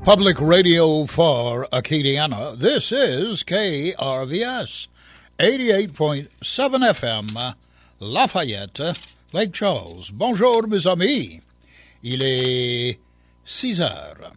Public radio for Acadiana. This is KRVS 88.7 FM, Lafayette, Lake Charles. Bonjour mes amis. Il est 6 heures.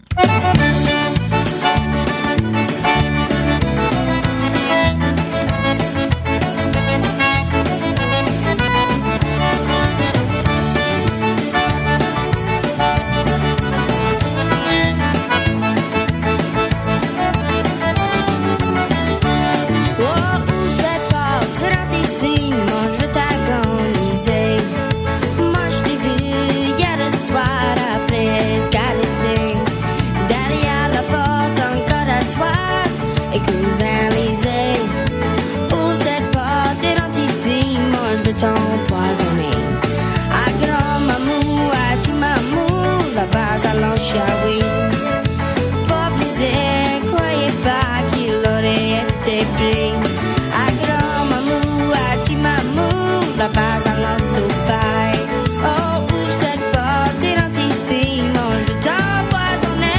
T'empoisonner. À grand-mamou, à petit-mamou, la base à l'enchaoué. Pas plaisir, croyez pas qu'il aurait été pris. À grand-mamou, à petit-mamou, la base à l'ensoupaille. Oh, ouvre cette porte et rentre ici, moi je veux t'empoisonner.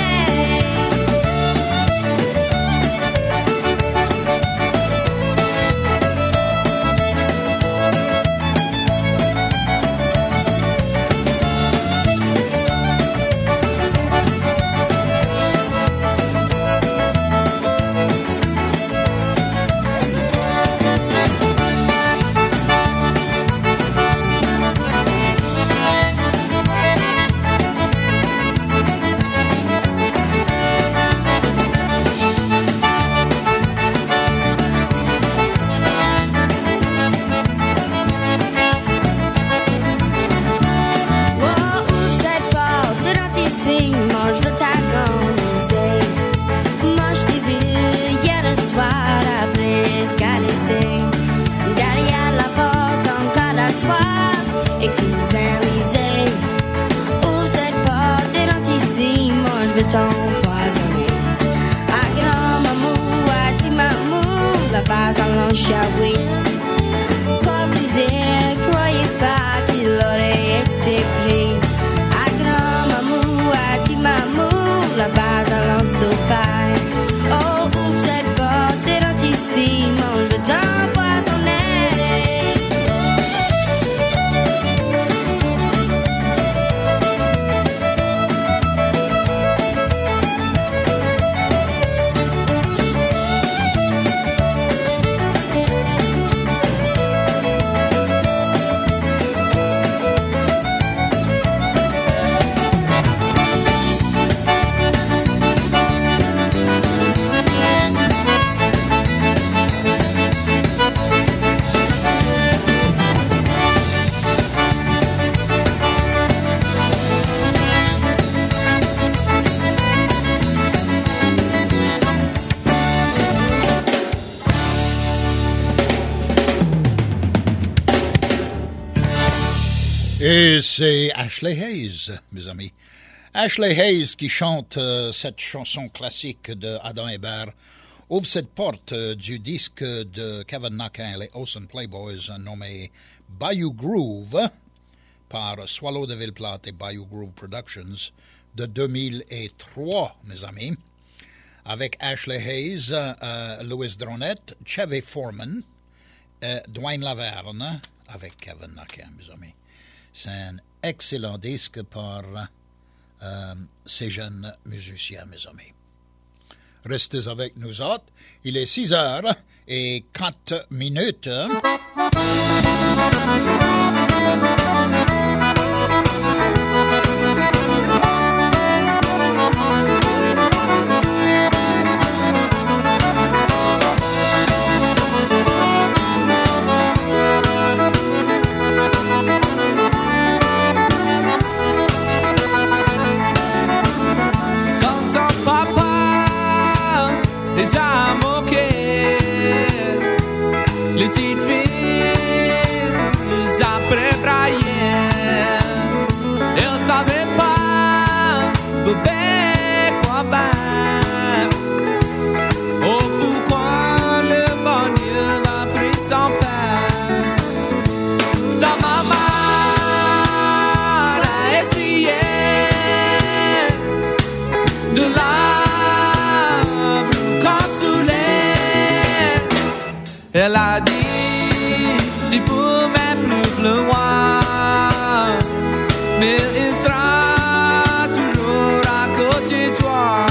T'empoisonner. À grand-mamou, à petit-mamou, la base à l'enchaoué. Pas plaisir, croyez pas qu'il aurait été pris. À grand-mamou, à petit-mamou, la base à l'ensoupaille. Oh, ouvre cette porte et rentre ici, moi je veux t'empoisonner. Et c'est Ashley Hayes, mes amis. Ashley Hayes qui chante cette chanson classique de Adam Hébert ouvre cette porte du disque de Kevin Naquin et les Olsen Playboys nommé Bayou Groove par Swallow de Villeplate et Bayou Groove Productions de 2003, mes amis. Avec Ashley Hayes, Louis Dronette, Chevy Foreman, Dwayne Laverne avec Kevin Naquin, mes amis. C'est un excellent disque par ces jeunes musiciens, mes amis. Restez avec nous autres. Il est 6 heures et 4 minutes. Les amoqués, les petites villes après Brian, elle savait pas bébé quoi faire. Oh pourquoi le bon Dieu a pris son père. Sa maman a essayé de la Elle a dit, tu pourrais plus le voir, mais il sera toujours à côté de toi.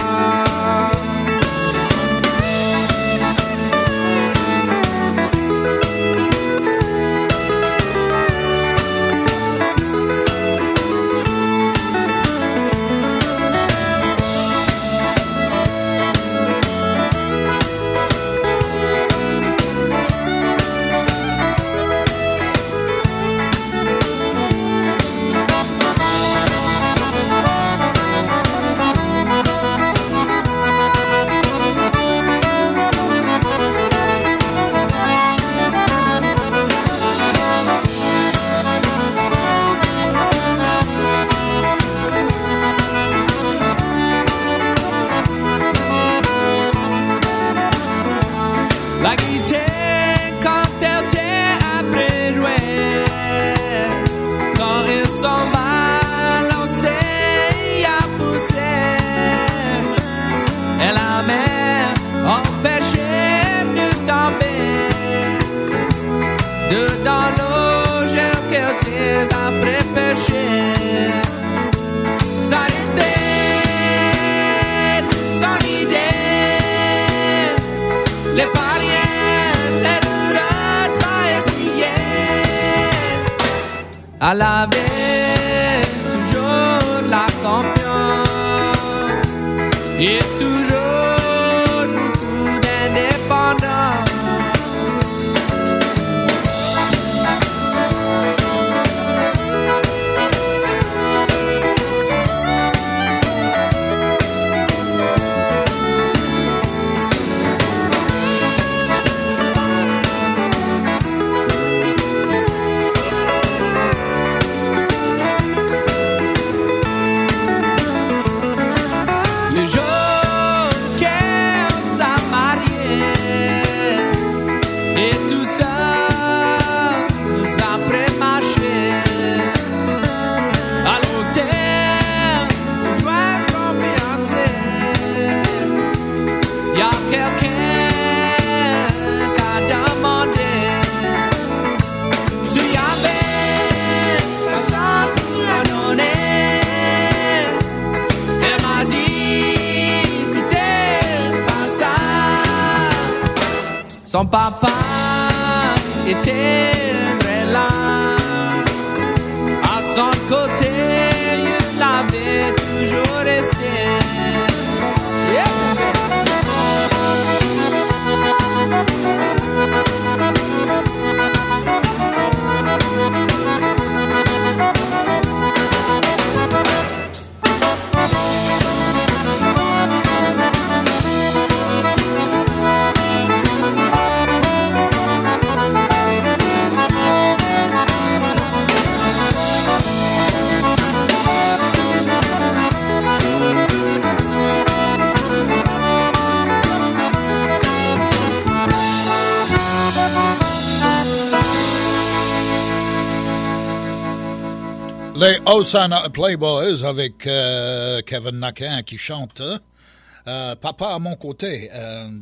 La guitare quand elle t'est après jouer, quand ils sont balancés à pousser, elle a même empêché de tomber dedans l'eau qu'elle t'est après pêché. Ça restait son idée, les barrières, les douleurs pas essayées. Elle avait toujours la confiance et toujours beaucoup d'indépendance. Le jour qu'elle s'est mariée et tout ça nous après marché à l'hôtel joint son fiancé. Y a quelqu'un qui a demandé si y avait personne pour la donner. Elle m'a dit c'était pas ça. Son papa était très là. À son côté, il l'avait toujours resté. Les Hosanna Playboys avec Kevin Naquin qui chante Papa à mon côté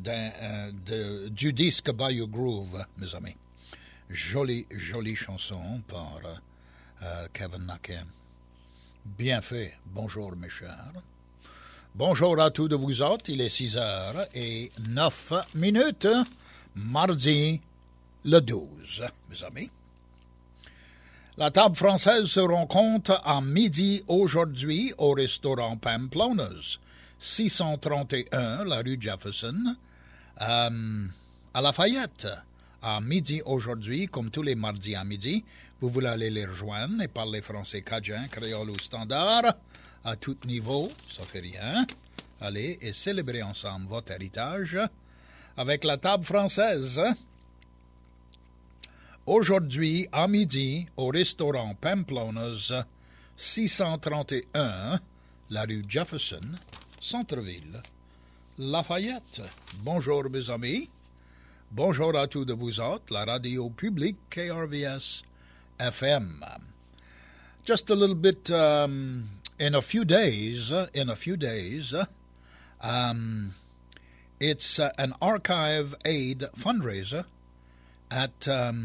du disque Bayou Groove, mes amis. Jolie chanson par Kevin Naquin. Bien fait. Bonjour mes chers. Bonjour à tous de vous autres. Il est 6h09, mardi le 12, mes amis. La table française se rencontre à midi aujourd'hui au restaurant Pamplona's, 631, la rue Jefferson, à Lafayette. À midi aujourd'hui, comme tous les mardis à midi, vous voulez aller les rejoindre et parler français cajun, créole ou standard, à tout niveau, ça fait rien. Allez et célébrer ensemble votre héritage avec la table française. Aujourd'hui, à midi, au restaurant Pamplona's, 631, la rue Jefferson, centre-ville, Lafayette. Bonjour, mes amis. Bonjour à tous de vous autres, la radio publique KRVS FM. Just a little bit, in a few days, it's an archive aid fundraiser at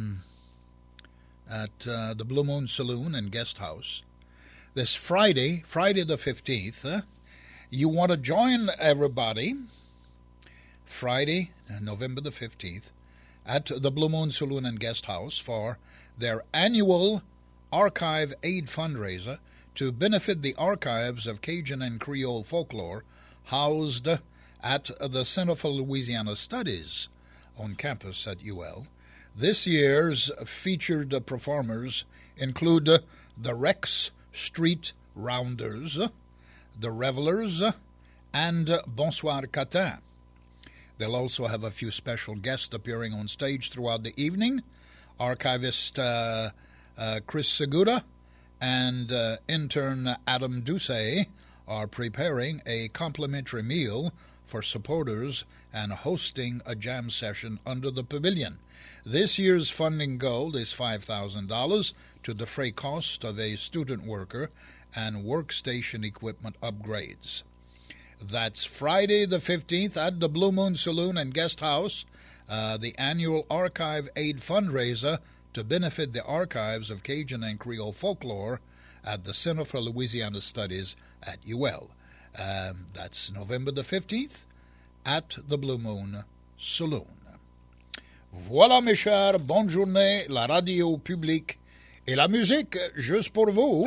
the Blue Moon Saloon and Guest House this Friday the 15th. You want to join everybody Friday, November the 15th, at the Blue Moon Saloon and Guest House for their annual Archive Aid fundraiser to benefit the archives of Cajun and Creole folklore housed at the Center for Louisiana Studies on campus at UL. This year's featured performers include the Rex Street Rounders, the Revelers, and Bonsoir Catin. They'll also have a few special guests appearing on stage throughout the evening. Archivist Chris Segura and intern Adam Doucet are preparing a complimentary meal for supporters and hosting a jam session under the pavilion. This year's funding goal is $5,000 to defray cost of a student worker and workstation equipment upgrades. That's Friday the 15th at the Blue Moon Saloon and Guest House, the annual Archive Aid fundraiser to benefit the archives of Cajun and Creole folklore at the Center for Louisiana Studies at UL. That's November the 15th at the Blue Moon Saloon. Voilà mes chers, bonne journée, la radio publique et la musique juste pour vous.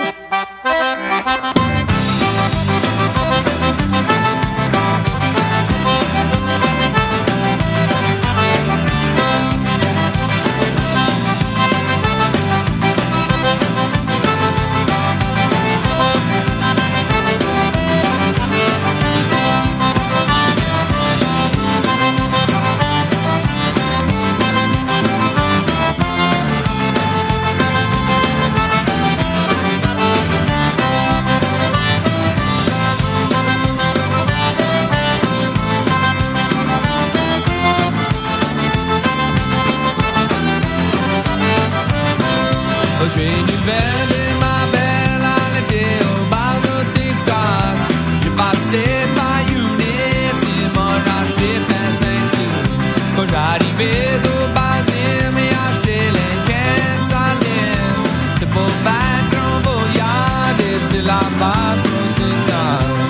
Je suis nouvelle de ma belle à l'été au bal au Texas. J'ai passé par Eunice, ils m'ont racheté plein 5 sous. Quand j'arrivais au Basile, j'ai acheté les 15 sardines. C'est pour faire grand voyage et c'est là-bas au Texas.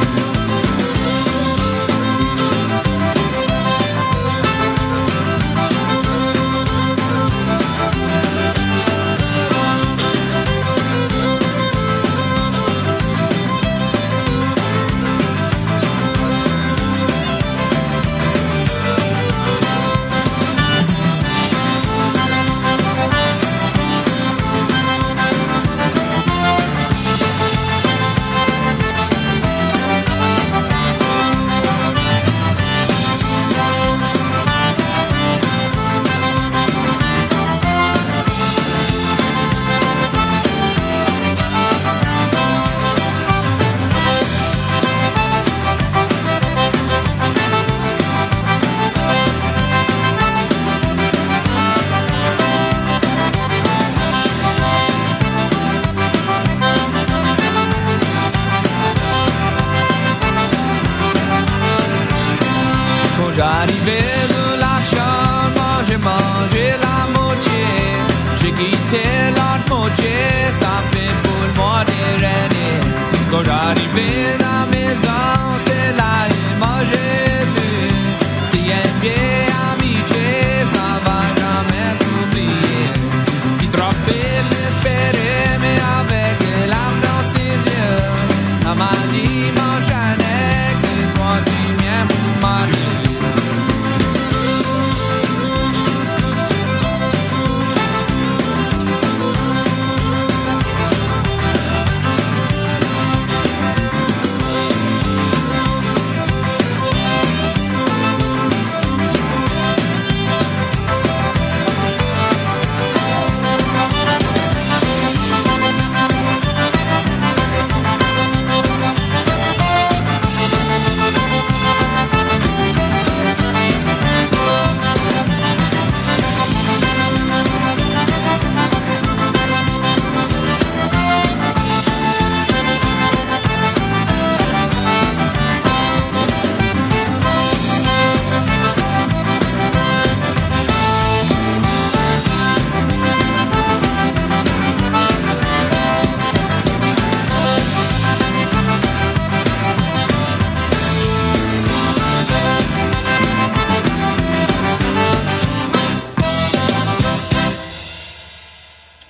J'arrivais au lac Charmant, j'ai mangé la moitié. J'ai quitté l'autre moitié, ça fait pour le mois dernier. Quand j'arrivais dans la maison, c'est là et moi j'ai bu. Si un vieil amitié, ça va jamais t'oublier. Qui trompait, m'espérait, mais avec l'âme dans ses yeux. Elle m'a dit, mon Chanex, c'est toi tu viens pour marier.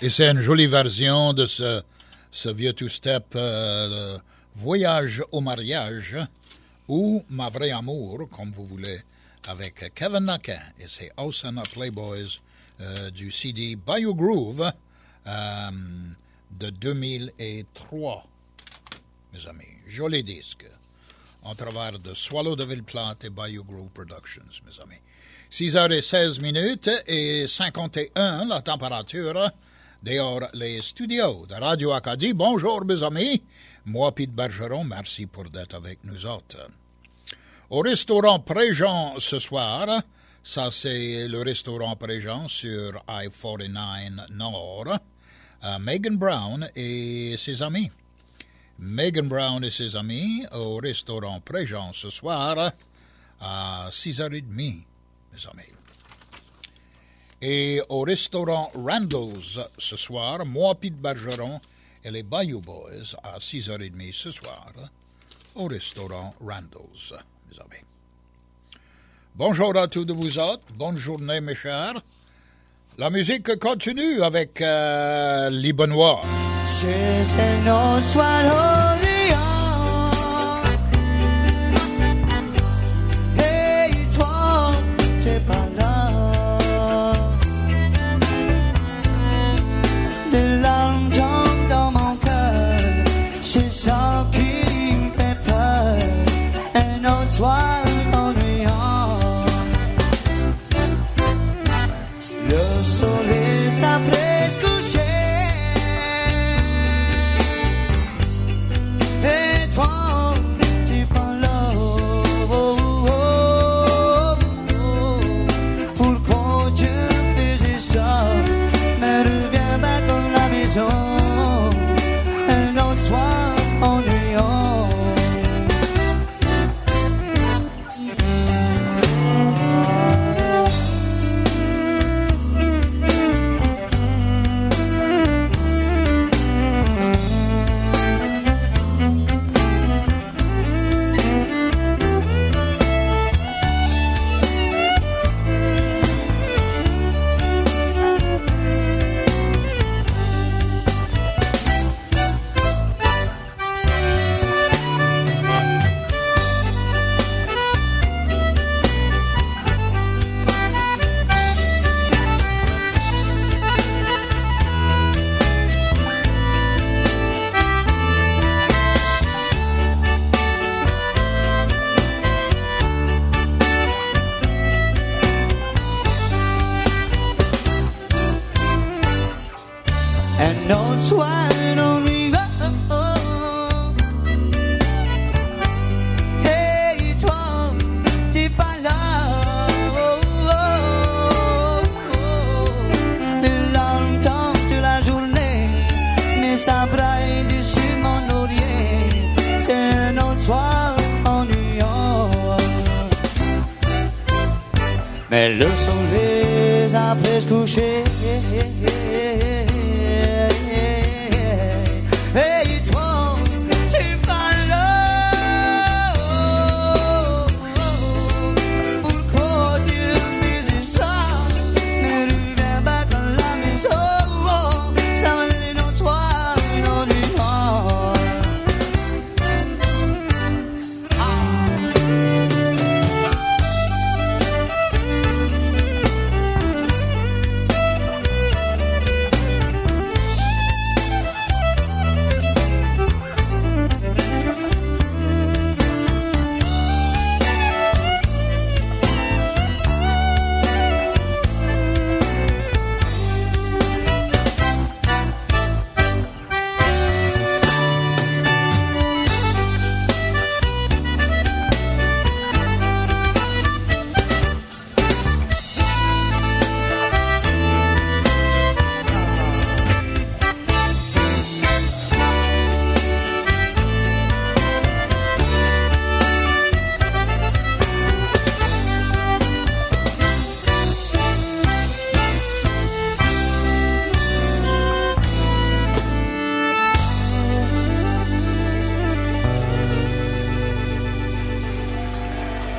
Et c'est une jolie version de ce vieux two-step, le Voyage au mariage, ou Ma vraie amour, comme vous voulez, avec Kevin Naquin et ses Osana Playboys du CD Bayou Groove de 2003, mes amis. Joli disque. En travers de Swallow de Villeplate et Bayou Groove Productions, mes amis. 6h16 et 51, la température dehors les studios de Radio Acadie. Bonjour, mes amis. Moi, Pete Bergeron, merci pour d'être avec nous autres. Au restaurant Préjean ce soir, ça c'est le restaurant Préjean sur I-49 Nord, Megan Brown et ses amis. Megan Brown et ses amis au restaurant Préjean ce soir à 6h30, mes amis. Et au restaurant Randall's ce soir, moi, Pete Bergeron et les Bayou Boys à 6h30 ce soir au restaurant Randall's, mes amis. Bonjour à tous de vous autres, bonne journée mes chers. La musique continue avec les Benoît. C'est notre soir d'Orient. Et toi, t'es pas là. Des larmes tombent dans mon cœur. C'est ça qui me fait peur. Un autre soir d'Orient. Le soleil s'apprête à coucher. Et toi, tu parles là. Pourquoi Dieu faisait ça? Mais reviens pas dans la maison. Un autre soir ennuyant. And no swine on me go. Hey, toi, t'es pas là. Les larmes tombent toute la journée, mais ça braille dessus mon laurier. C'est un autre soir ennuyant. Mais le soleil a presque couché. Hey, toi, tu parles là. Pourquoi tu faisais ça? Ne reviens pas dans la maison. Ça va donner notre soir, notre soir.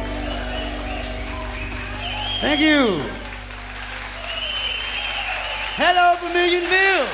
Thank you. Hello from Millionville.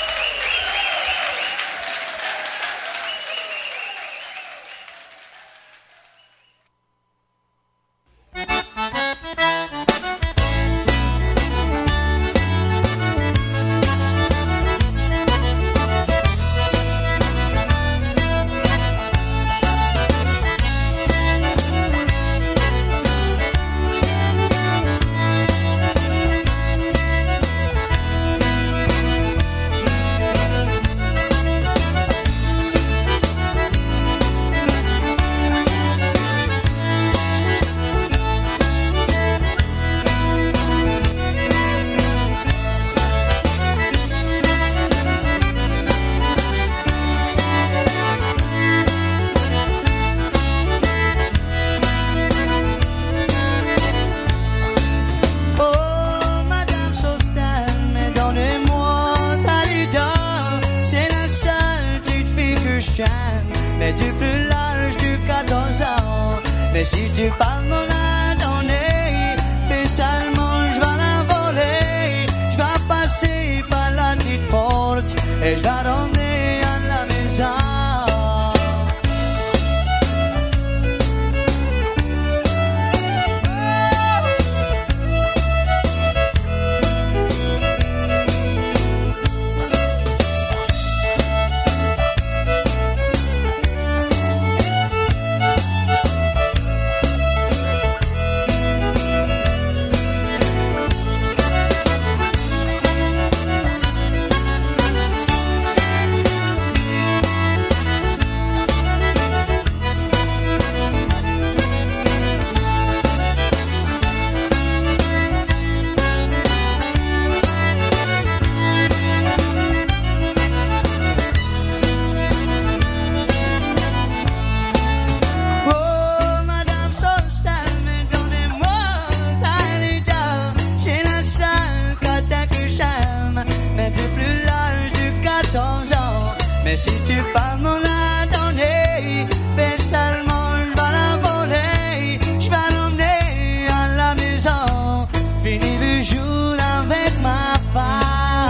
Mais du plus large du 14 ans. Mais si tu parles mon adonnée, fais seulement je vais la voler. Je vais passer par la petite porte et je vais rentrer à la maison. Mais si tu parles mon adonnée, fais seulement je vais la voler. Je vais l'emmener à la maison, fini le jour avec ma femme.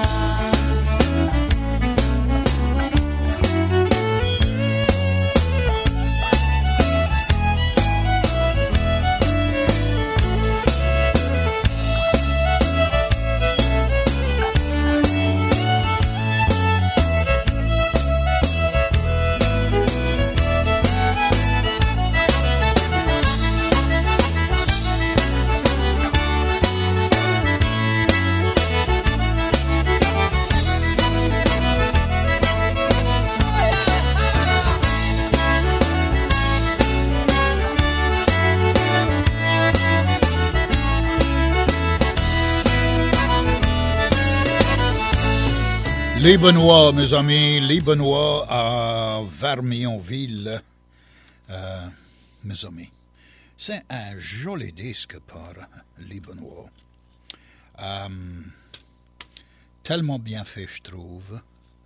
Les Benoît, mes amis, les Benoît à Vermionville, mes amis. C'est un joli disque par les Benoît. Tellement bien fait, je trouve.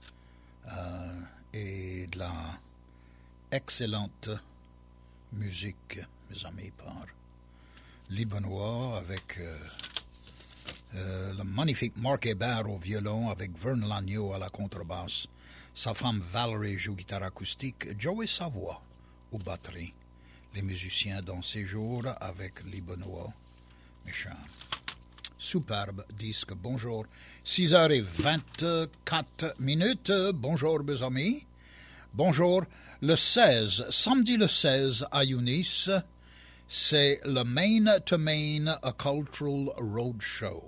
Et de la excellente musique, mes amis, par les Benoît avec... le magnifique Marc Hébert au violon avec Vern Lagneau à la contrebasse, sa femme Valerie joue guitare acoustique, Joey Savoie aux batteries. Les musiciens dans ces jours avec les Benoît, mes chers. Superbe disque, bonjour. 6h24. Bonjour mes amis. Bonjour. Le 16, samedi le 16 à Eunice, c'est le Main to Main A Cultural Roadshow.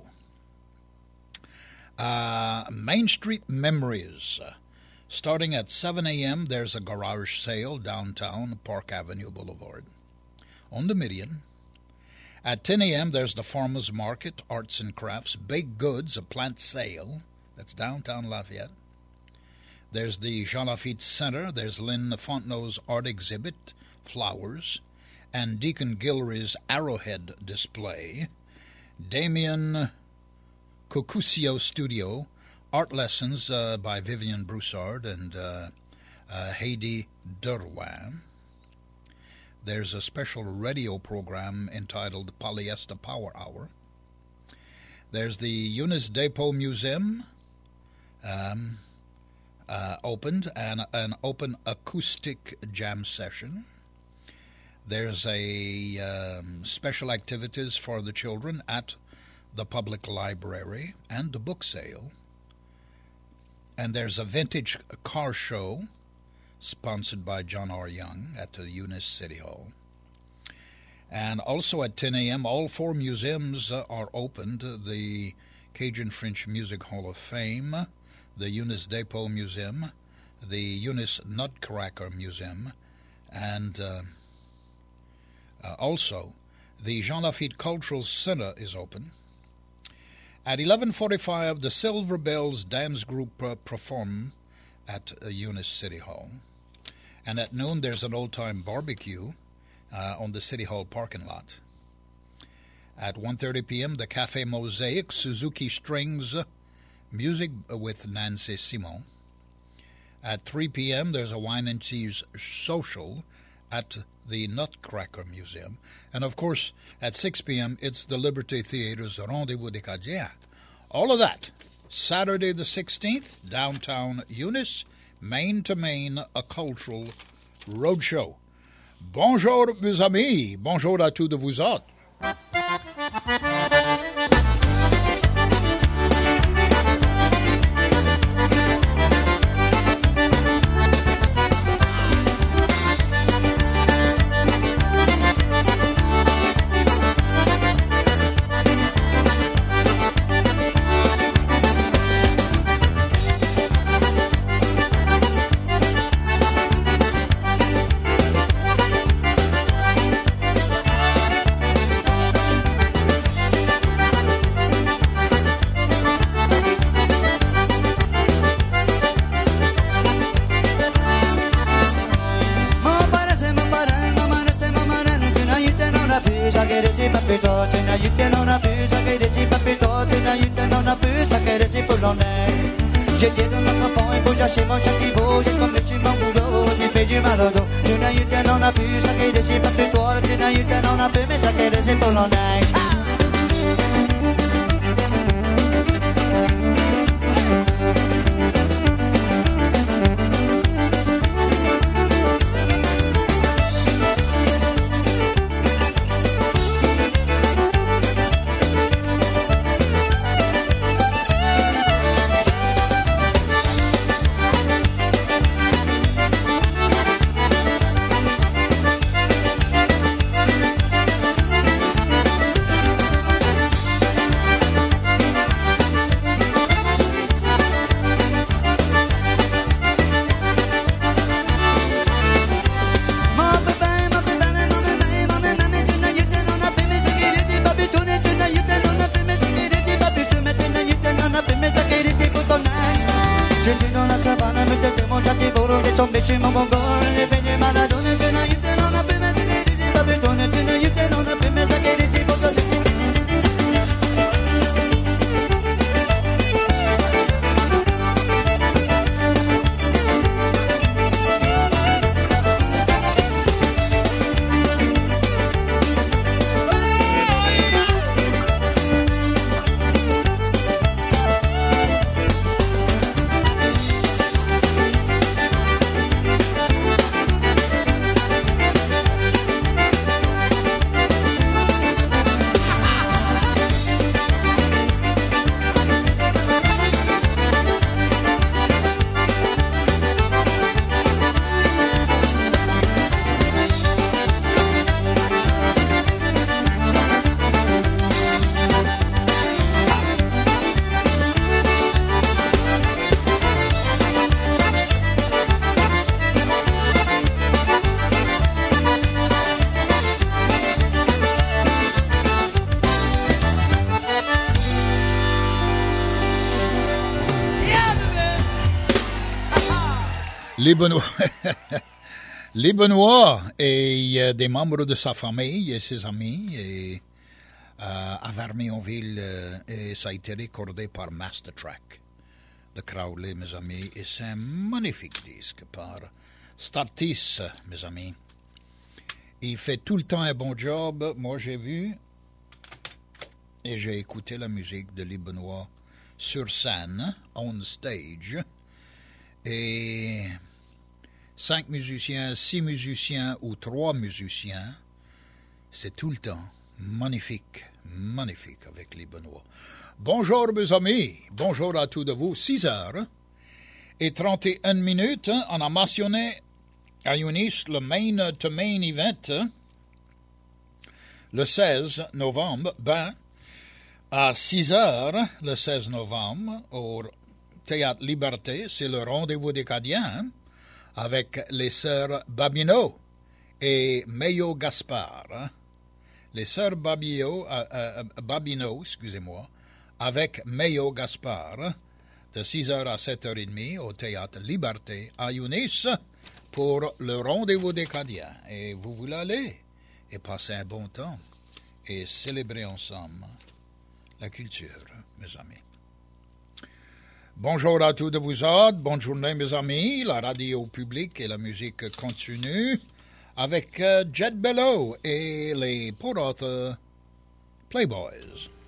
Main Street Memories. Starting at 7 a.m., there's a garage sale downtown Park Avenue Boulevard on the Meridian. At 10 a.m., there's the Farmers Market, Arts and Crafts, Baked Goods, a plant sale. That's downtown Lafayette. There's the Jean Lafitte Center. There's Lynn Fontenot's art exhibit, Flowers, and Deacon Guillory's Arrowhead display. Damien Cocusio Studio, art lessons by Vivian Broussard and Heidi Derwin. There's a special radio program entitled Polyester Power Hour. There's the Eunice Depot Museum, opened, and an open acoustic jam session. There's a special activities for the children at the public library and the book sale. And there's a vintage car show sponsored by John R. Young at the Eunice City Hall. And also at 10 a.m., all 4 museums are opened. The Cajun French Music Hall of Fame, the Eunice Depot Museum, the Eunice Nutcracker Museum, and also the Jean Lafitte Cultural Center is open. At 11:45, the Silver Bells Dance Group perform at Eunice City Hall. And at noon, there's an old-time barbecue on the City Hall parking lot. At 1:30 p.m., the Café Mosaic, Suzuki Strings, music with Nancy Simon. At 3 p.m., there's a wine and cheese social at the Nutcracker Museum. And, of course, at 6 p.m., it's the Liberty Theater's Rendezvous des Cadiens. All of that, Saturday the 16th, downtown Eunice, Main to Main, a cultural roadshow. Bonjour, mes amis. Bonjour à tous de vous autres. J'étais dans la campagne, pour chercher mon château, j'ai comme le chimon boulot, j'ai fait du mal au dos. Tu n'as eu qu'un en a pu, ça qui décide pas plus toi, tu n'as eu qu'un en a pu, mais ça qui décide pour l'en neige. Les Benoît et des membres de sa famille et ses amis et, à Vermionville et ça a été recordé par Mastertrack de Crowley, mes amis, et c'est un magnifique disque par Startis, mes amis. Il fait tout le temps un bon job. Moi, j'ai vu et j'ai écouté la musique de Lee Benoit sur scène, on stage, et 5 musiciens, 6 musiciens ou 3 musiciens, c'est tout le temps magnifique, magnifique avec Lee Benoit. Bonjour mes amis, bonjour à tous de vous, 6h et 31 minutes, on a mentionné à Eunice le main to main event, le 16 novembre, à 6h, le 16 novembre, au Théâtre Liberté, c'est le rendez-vous des Cadiens, avec les sœurs Babineau et Mayo Gaspard. Les sœurs Babineau, avec Mayo Gaspard, de 6h à 7h30 au Théâtre Liberté à Eunice pour le rendez-vous des Cadiens. Et vous voulez aller et passer un bon temps et célébrer ensemble la culture, mes amis. Bonjour à tous de vous autres, bonne journée mes amis, la radio publique et la musique continue avec Jet Bello et les Port Playboys.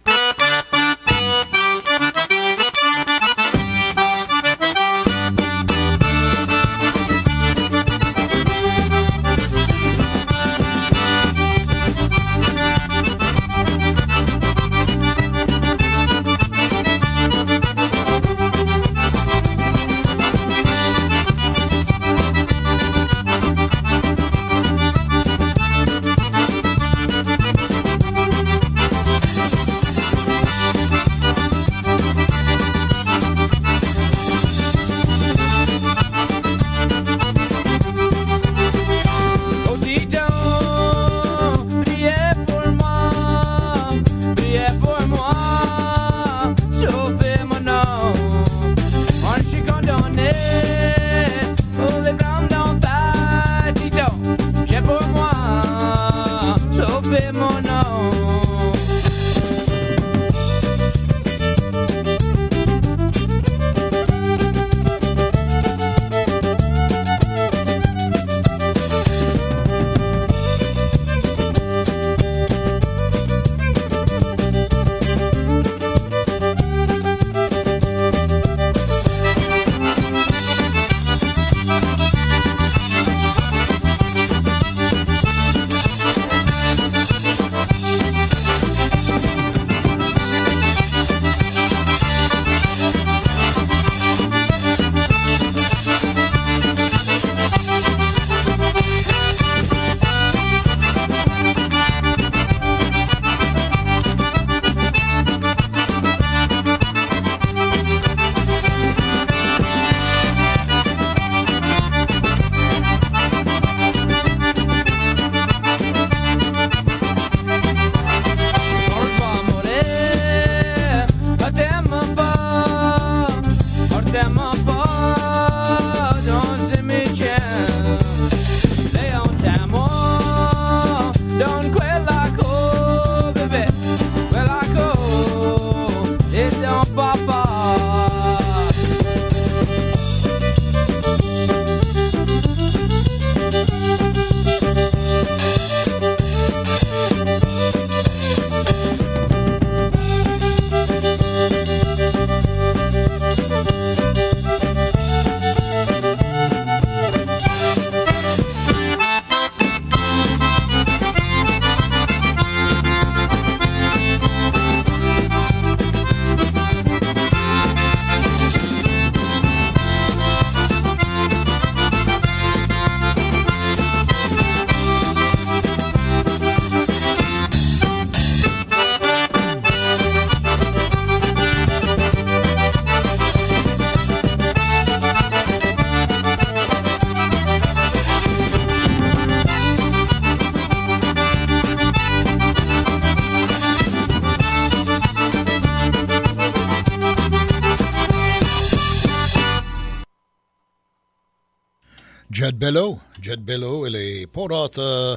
Jet Bello et les Port Arthur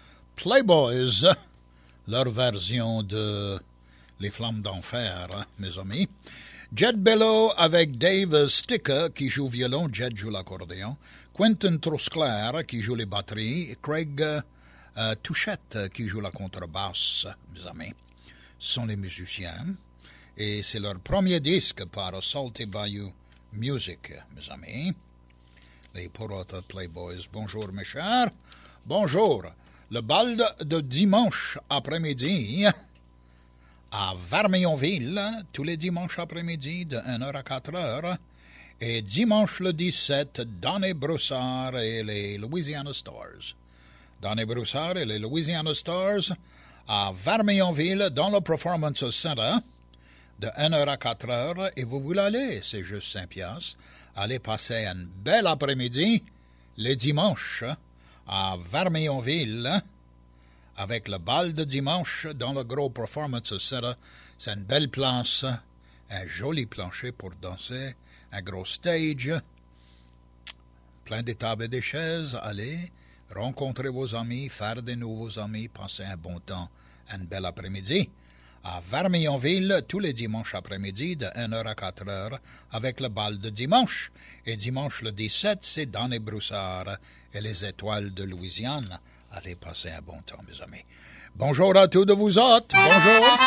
Playboys, leur version de Les Flammes d'Enfer, mes amis. Jet Bello avec Dave Sticker qui joue violon, Jet joue l'accordéon, Quentin Trosclair qui joue les batteries, et Craig Touchette qui joue la contrebasse, mes amis. sont les musiciens. Et c'est leur premier disque par Salty Bayou Music, mes amis. Les Porota Playboys, bonjour mes chers. Bonjour. Le bal de dimanche après-midi à Vermillonville, tous les dimanches après-midi de 1h à 4h. Et dimanche le 17, Donnie Broussard et les Louisiana Stars. Donnie Broussard et les Louisiana Stars à Vermillonville dans le Performance Center de 1h à 4h. Et vous voulez aller, c'est juste 5 piastres. Allez passer un bel après-midi, les dimanches, à Vermillonville, avec le bal de dimanche dans le gros Performance Center. C'est une belle place, un joli plancher pour danser, un gros stage, plein de tables et de chaises. Allez, rencontrer vos amis, faire de nouveaux amis, passer un bon temps, un bel après-midi. À Vermillonville, tous les dimanches après-midi, de 1h à 4h, avec le bal de dimanche. Et dimanche le 17, c'est Donnie Broussard et les Étoiles de Louisiane. Allez passer un bon temps, mes amis. Bonjour à tous de vous autres. Bonjour.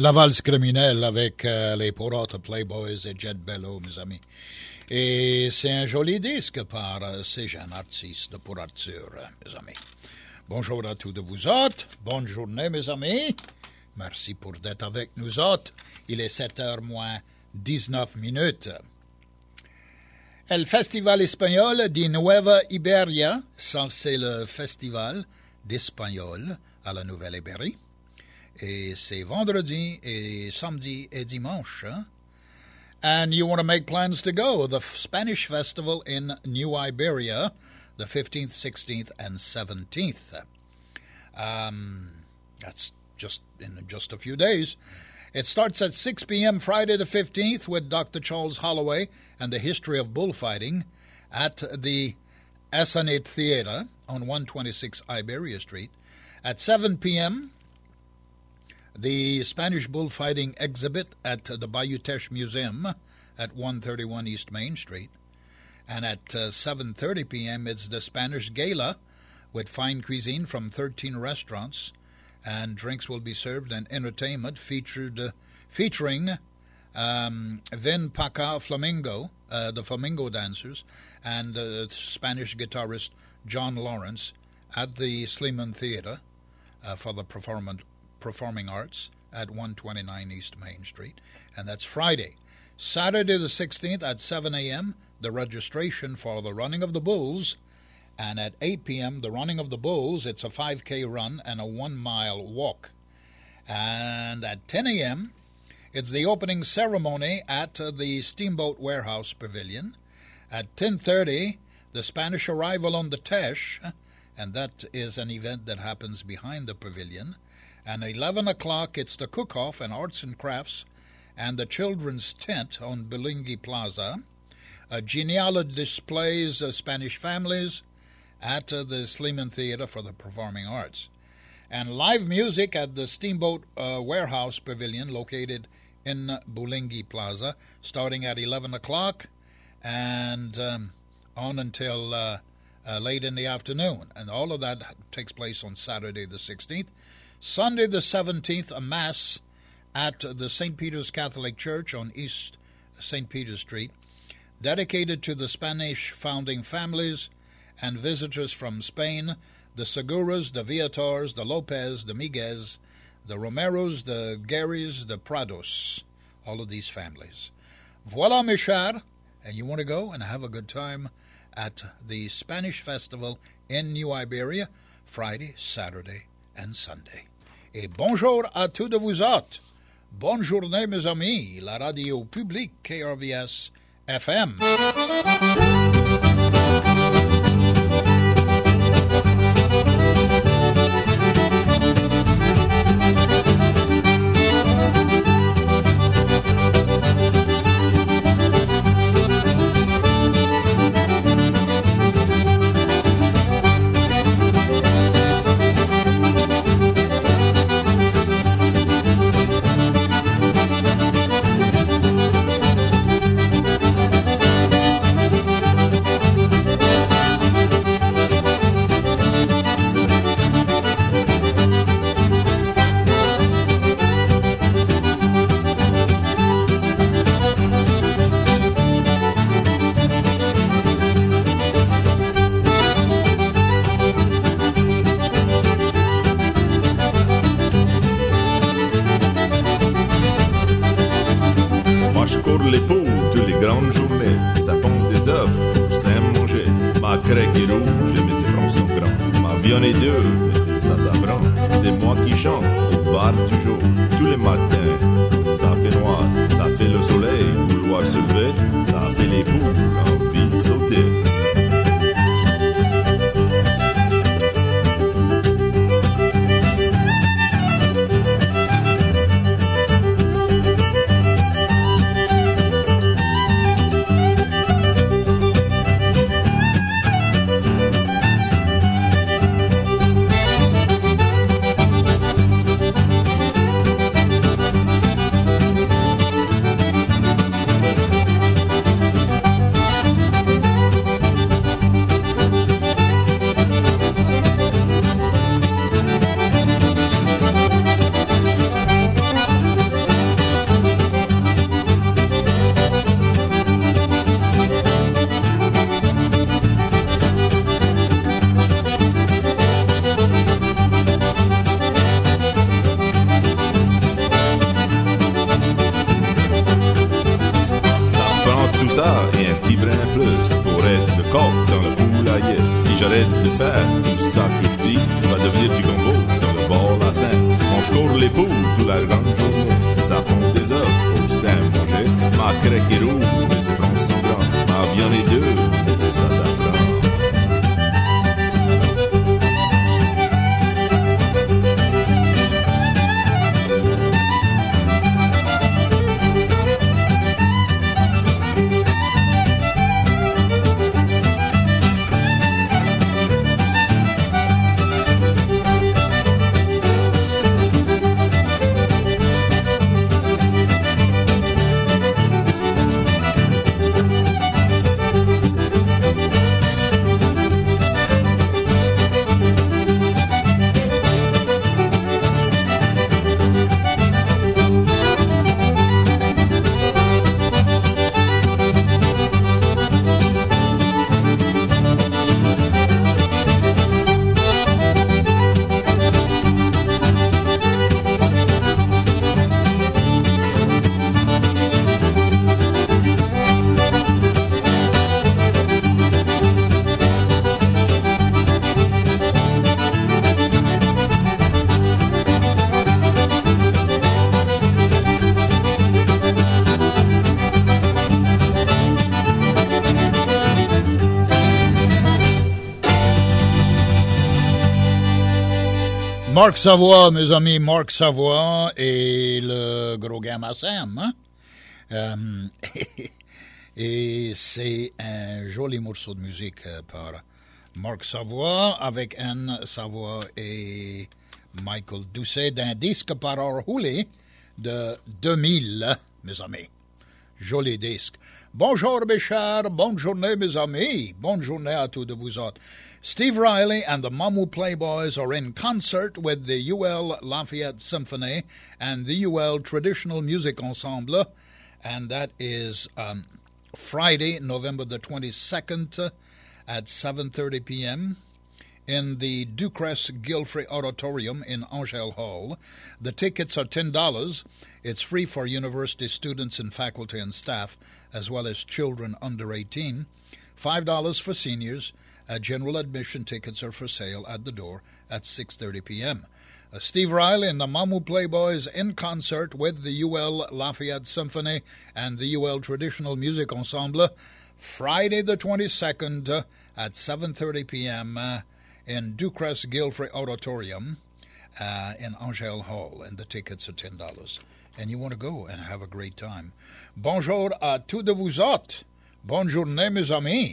La valse criminelle avec les pirates Playboys et Jet Bello, mes amis. Et c'est un joli disque par ces jeunes artistes pour Arthur, mes amis. Bonjour à tous de vous autres. Bonne journée, mes amis. Merci pour d'être avec nous autres. Il est 7h moins 19 minutes. El Festival Espagnol de Nueva Iberia, ça c'est le festival d'espagnol à la Nouvelle-Ibérie. Et c'est vendredi et samedi et dimanche. Hein? And you want to make plans to go. The Spanish Festival in New Iberia, the 15th, 16th, and 17th. That's just in just a few days. It starts at 6 p.m. Friday the 15th with Dr. Charles Holloway and the history of bullfighting at the Essanit Theater on 126 Iberia Street. At 7 p.m., the Spanish bullfighting exhibit at the Bayou Teche Museum at 131 East Main Street. And at 7:30 p.m., it's the Spanish Gala with fine cuisine from 13 restaurants. And drinks will be served and entertainment featuring Vin Paca Flamingo, the Flamingo Dancers, and Spanish guitarist John Lawrence at the Sleeman Theater for the Performing Arts at 129 East Main Street. And that's Friday. Saturday the 16th at 7 a.m., the registration for the Running of the Bulls. And at 8 p.m., the Running of the Bulls, it's a 5K run and a 1-mile walk. And at 10 a.m., it's the opening ceremony at the Steamboat Warehouse Pavilion. At 10:30, the Spanish arrival on the Teche, and that is an event that happens behind the pavilion. And 11 o'clock, it's the cook-off and arts and crafts and the children's tent on Bilingui Plaza. Geniala displays Spanish families at the Sleeman Theater for the Performing Arts. And live music at the Steamboat Warehouse Pavilion located in Bulingui Plaza starting at 11 o'clock and on until late in the afternoon. And all of that takes place on Saturday the 16th. Sunday the 17th, a Mass at the St. Peter's Catholic Church on East St. Peter Street, dedicated to the Spanish founding families and visitors from Spain, the Seguras, the Viators, the Lopez, the Miguez, the Romeros, the Garys, the Prados, all of these families. Voilà, mes chers, and you want to go and have a good time at the Spanish Festival in New Iberia, Friday, Saturday, and Sunday. Et bonjour à tous de vous autres. Bonne journée, mes amis. La radio publique KRVS FM. secret qui roule, les étranges sont grands. Ma bien les deux, mais c'est ça, ça prend. Marc Savoie, mes amis, Marc Savoie et le gros gamin Sam. Hein? Et c'est un joli morceau de musique par Marc Savoie avec Anne Savoie et Michael Doucet d'un disque par Orhuli de 2000, mes amis. Joli disque. Bonjour mes chers, bonne journée mes amis, bonne journée à tous de vous autres. Steve Riley and the Mamou Playboys are in concert with the UL Lafayette Symphony and the UL Traditional Music Ensemble, and that is Friday, November the 22nd at 7:30 p.m. in the Ducrest Gilfrey Auditorium in Angel Hall. The tickets are $10. It's free for university students and faculty and staff, as well as children under 18. $5 for seniors. General admission tickets are for sale at the door at 6:30 p.m. Steve Riley and the Mamou Playboys in concert with the UL Lafayette Symphony and the UL Traditional Music Ensemble, Friday the 22nd at 7:30 p.m. In Ducrest Gilfrey Auditorium in Angel Hall, and the tickets are $10. And you want to go and have a great time. Bonjour à tous de vous autres. Bonne journée, mes amis.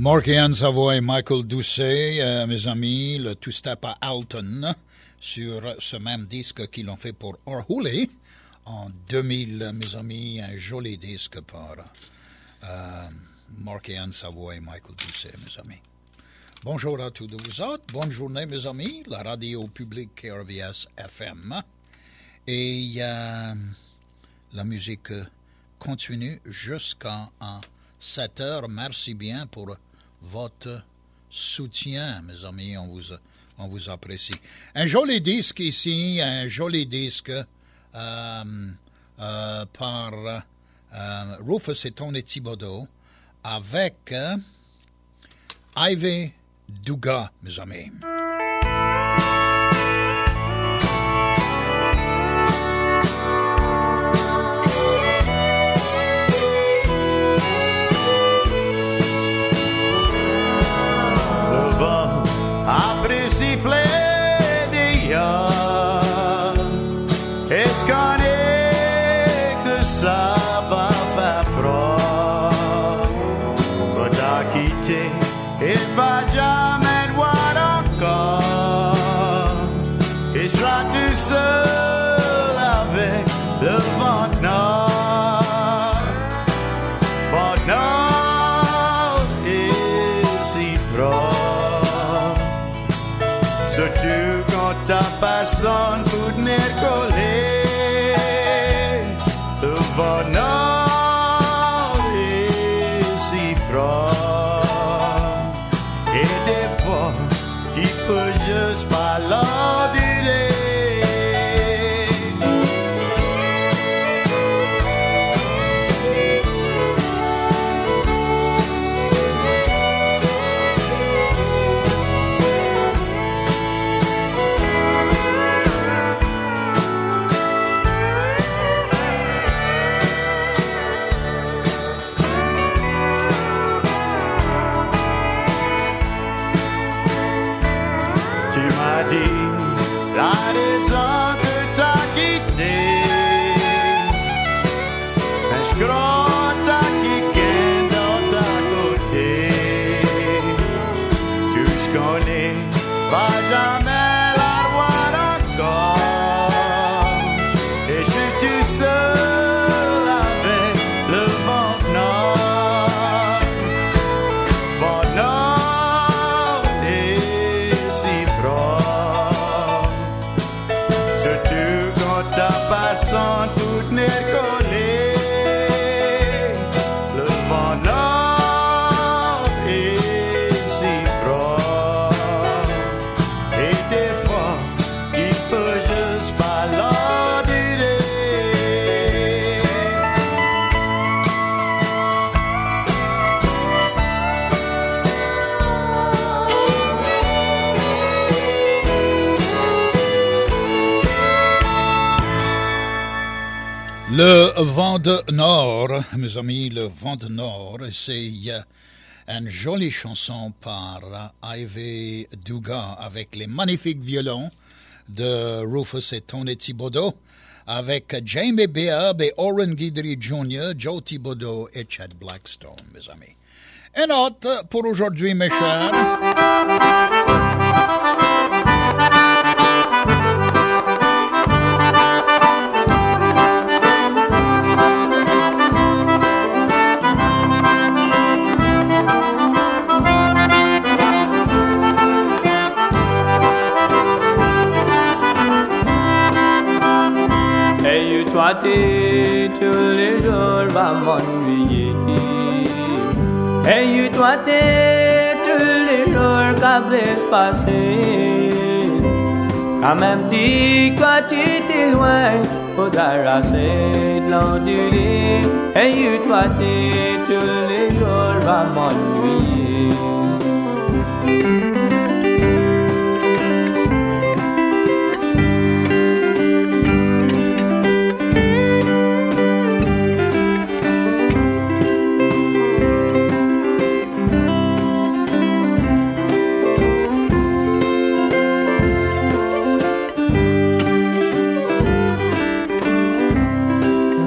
Mark et Anne Savoie et Michael Doucet, mes amis, le two-step à Alton, sur ce même disque qu'ils ont fait pour Orhuli en 2000, mes amis, un joli disque par Mark et Anne Savoie et Michael Doucet, mes amis. Bonjour à tous vous autres, bonne journée, mes amis, la radio publique KRVS FM, et la musique continue jusqu'à 7 heures. Merci bien pour votre soutien, mes amis. On vous apprécie. Un joli disque ici, un joli disque par Rufus et Tony Thibodeau avec Ivy Dugas, mes amis. Après siffler d'hier, est-ce qu'on est que ça va faire froid? Quand t'as quitté, il va jamais te voir encore. Il sera tout seul avec le vent nord. Vent nord est si froid. Surtout quand t'as personne pour tenir collé. Le vent nord est si froid. Et des fois, tu peux juste pas l'endurer. La raison que t'as quitté, je crois t'as quelqu'un dans ta côté. Tu je connais, pas jamais la voir encore. Et je suis tout seul avec le vent nord. Vent nord est si froid. Surtout quand t'as personne pour tenir collé. Le vent nord est si froid. Et des fois, tu peux juste pas l'endurer. Le vent de Nord, mes amis, le vent de Nord, c'est une jolie chanson par Ivy Dugas avec les magnifiques violons de Rufus et Tony Thibodeau, avec Jamie Beab et Oren Guidry Jr., Joe Thibodeau et Chad Blackstone, mes amis. Et note pour aujourd'hui, mes chers. Toi, tous les jours va m'ennuyer. Et toi, tous les jours qu'à se passer. Quand même, quand tu t'éloignes, faudra essayer de l'endurer. Et toi, tous les jours va m'ennuyer.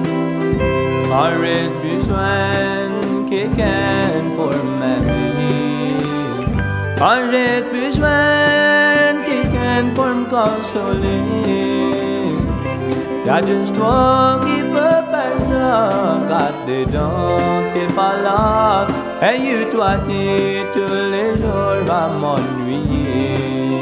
Aurais besoin quelqu'un pour m'aimer. Quand j'ai besoin de quelqu'un pour me consoler, y'a juste toi qui peux faire ça. Quand les dents t'es pas là, et toi t'es tous les jours à m'ennuyer.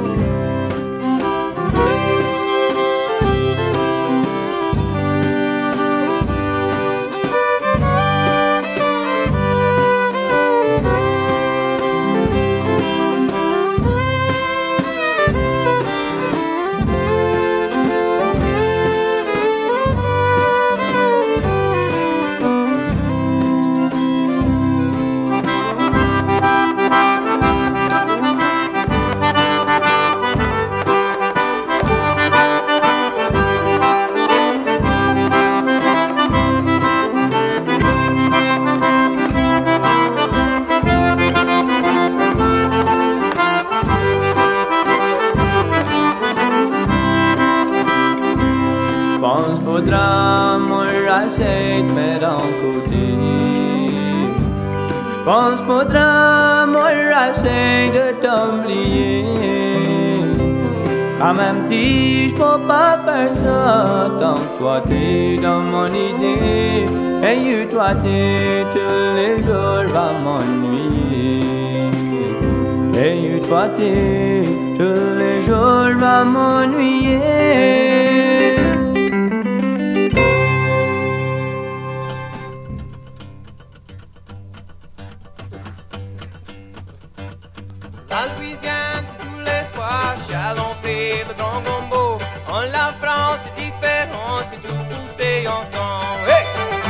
Faudra me rasser de mettre en côté. J'pense faudra me rasser de t'oublier. Quand même si j'peux pas faire ça, tant que toi t'es dans mon idée, et toi t'es tous les jours à m'ennuyer. Et toi t'es tous les jours à m'ennuyer. La Louisiane, c'est tous les soirs, chalonté, bedron gombo. En la France, c'est différent, c'est tout poussé ensemble. Hey!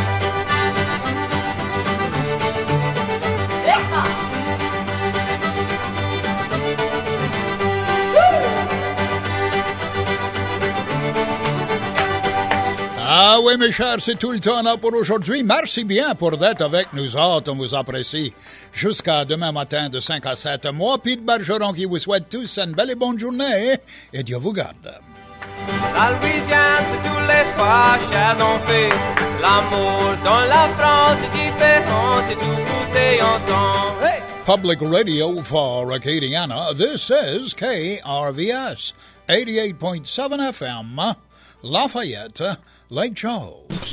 Ah oui, mes chers, c'est tout le temps là pour aujourd'hui. Merci bien pour d'être avec nous autres. On vous apprécie. Jusqu'à demain matin de 5 à 7. Moi, Pete Bergeron, qui vous souhaite tous une belle et bonne journée. Et Dieu vous garde. La Louisiane, c'est tous les soirs, chalonté. L'amour dans la France, c'est différent, c'est tout poussé ensemble. Hey! Public radio for Acadiana. This is KRVS 88.7 FM, Lafayette, Lake Charles.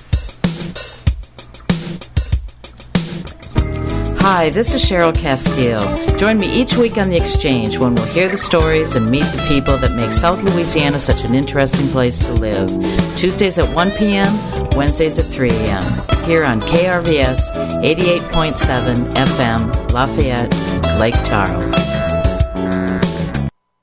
Hi, this is Cheryl Castile. Join me each week on The Exchange when we'll hear the stories and meet the people that make South Louisiana such an interesting place to live. Tuesdays at 1 p.m., Wednesdays at 3 a.m. Here on KRVS 88.7 FM, Lafayette, Lake Charles.